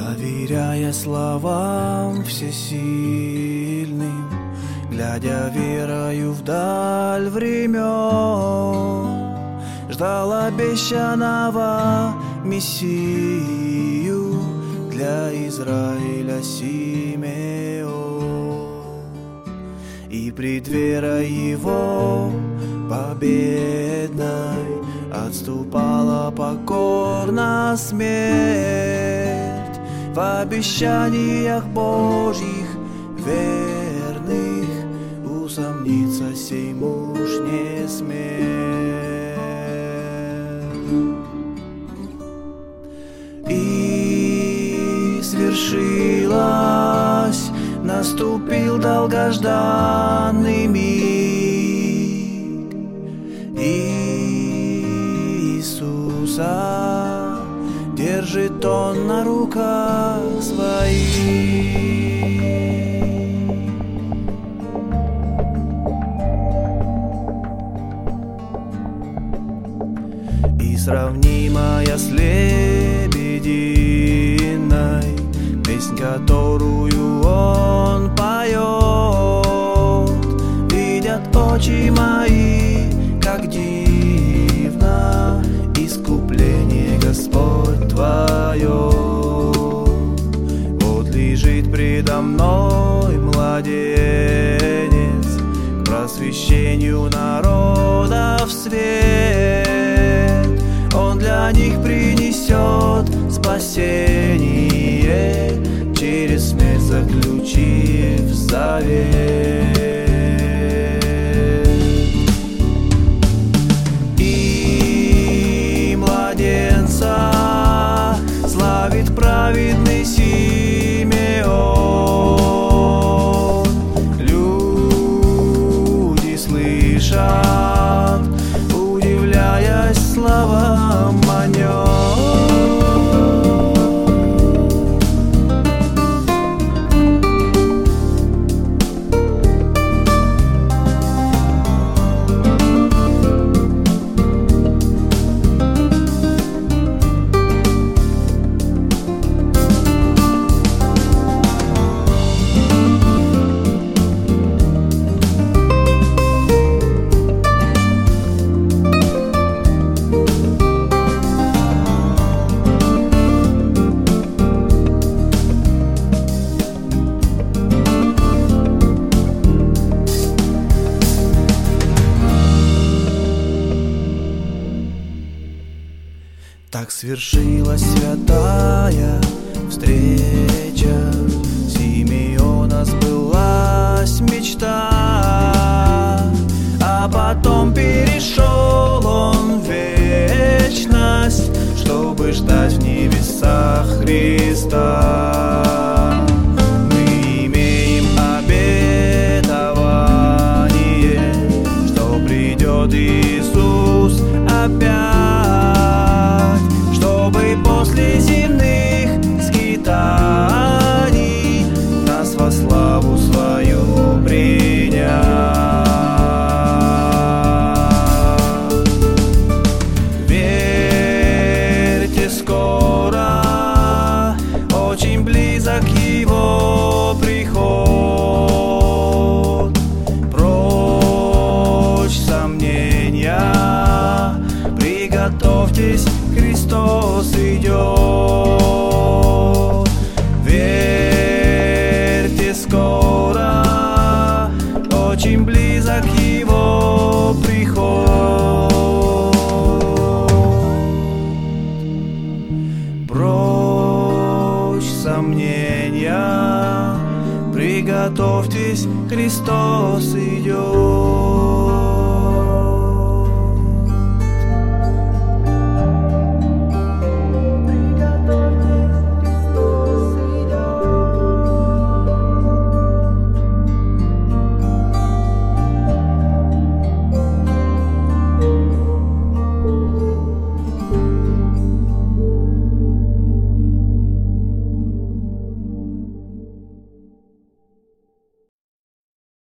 доверяя словам всесильным, глядя верою вдаль времен, ждал обещанного Мессию для Израиля Симеон. И предверой его победной отступала покорно смерть. В обещаниях Божьих верных усомниться сей муж не смел. И свершилось, наступил долгожданный миг. Иисуса держит Он на руках своих. И сравнимая с лебединой песнь, которую Он поет, видят очи мои, как дивно искупление Господь Твое. Вот лежит предо мной младенец, к просвещению народов свет. Он для них принесет спасение, через смерть заключив завет. И младенца славит праведный Симеон. Люди слышат, удивляясь словам о нем. Так свершилась святая встреча, Симеона сбылась мечта, а потом перешел он в вечность, чтобы ждать в небесах Христа. Мы имеем обетование, что придет Иисус опять, чтобы после земных скитаний нас во славу свою принять. Верьте, скоро, очень близок Его приход. Прочь сомнения, приготовьтесь, Христос идет. Верьте, скоро, очень близок Его приход. Прочь сомнения, приготовьтесь, Христос идет.